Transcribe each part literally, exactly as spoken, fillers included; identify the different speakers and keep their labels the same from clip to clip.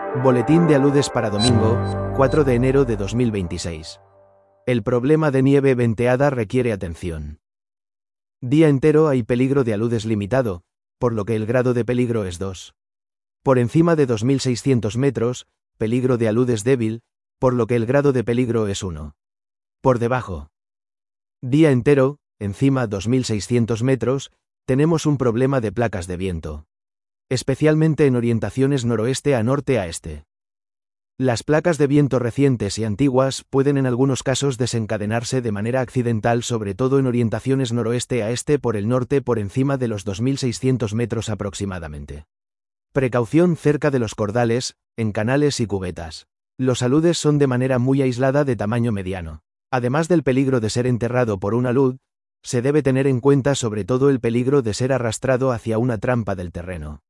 Speaker 1: Boletín de aludes para domingo, cuatro de enero de dos mil veintiséis. El problema de nieve venteada requiere atención. Día entero hay peligro de aludes limitado, por lo que el grado de peligro es dos. Por encima de dos mil seiscientos metros, peligro de aludes débil, por lo que el grado de peligro es uno. Por debajo. Día entero, encima dos mil seiscientos metros, tenemos un problema de placas de viento. Especialmente en orientaciones noroeste a norte a este. Las placas de viento recientes y antiguas pueden en algunos casos desencadenarse de manera accidental, sobre todo en orientaciones noroeste a este por el norte por encima de los dos mil seiscientos metros aproximadamente. Precaución cerca de los cordales, en canales y cubetas. Los aludes son de manera muy aislada de tamaño mediano. Además del peligro de ser enterrado por un alud, se debe tener en cuenta sobre todo el peligro de ser arrastrado hacia una trampa del terreno.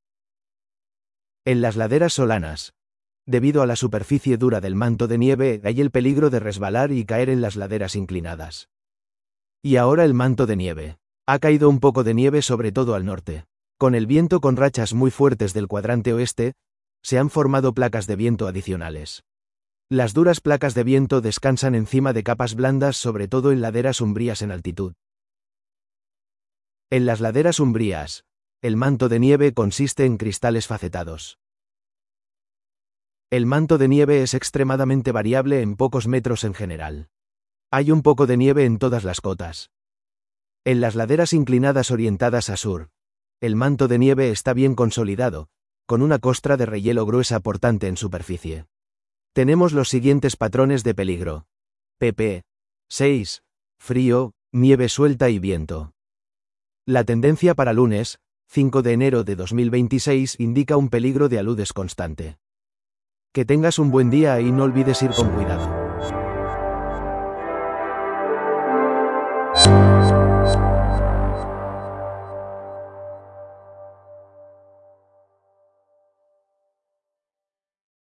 Speaker 1: En las laderas solanas, debido a la superficie dura del manto de nieve, hay el peligro de resbalar y caer en las laderas inclinadas. Y ahora el manto de nieve. Ha caído un poco de nieve sobre todo al norte. Con el viento con rachas muy fuertes del cuadrante oeste, se han formado placas de viento adicionales. Las duras placas de viento descansan encima de capas blandas, sobre todo en laderas umbrías en altitud. En las laderas umbrías, el manto de nieve consiste en cristales facetados. El manto de nieve es extremadamente variable en pocos metros en general. Hay un poco de nieve en todas las cotas. En las laderas inclinadas orientadas a sur, el manto de nieve está bien consolidado, con una costra de rehielo gruesa portante en superficie. Tenemos los siguientes patrones de peligro. pp seis. Frío, nieve suelta y viento. La tendencia para lunes, cinco de enero de dos mil veintiséis, indica un peligro de aludes constante. Que tengas un buen día y no olvides ir con cuidado.